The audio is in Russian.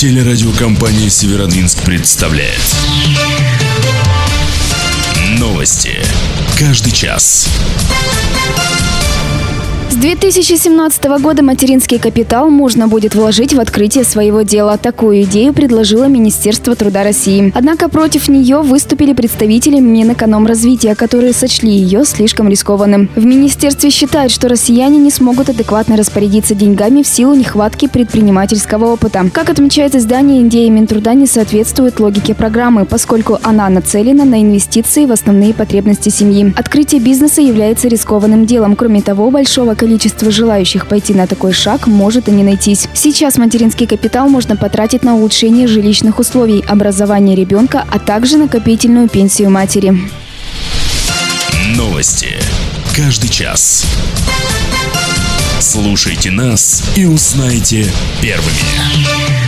Телерадиокомпания «Северодвинск» представляет новости. Каждый час. С 2017 года материнский капитал можно будет вложить в открытие своего дела. Такую идею предложило Министерство труда России. Однако против нее выступили представители Минэкономразвития, которые сочли ее слишком рискованным. В министерстве считают, что россияне не смогут адекватно распорядиться деньгами в силу нехватки предпринимательского опыта. Как отмечает издание, идея Минтруда не соответствует логике программы, поскольку она нацелена на инвестиции в основные потребности семьи. Открытие бизнеса является рискованным делом. Кроме того, большого количество желающих пойти на такой шаг может и не найтись. Сейчас материнский капитал можно потратить на улучшение жилищных условий, образование ребенка, а также накопительную пенсию матери. Новости. Каждый час. Слушайте нас и узнайте первыми.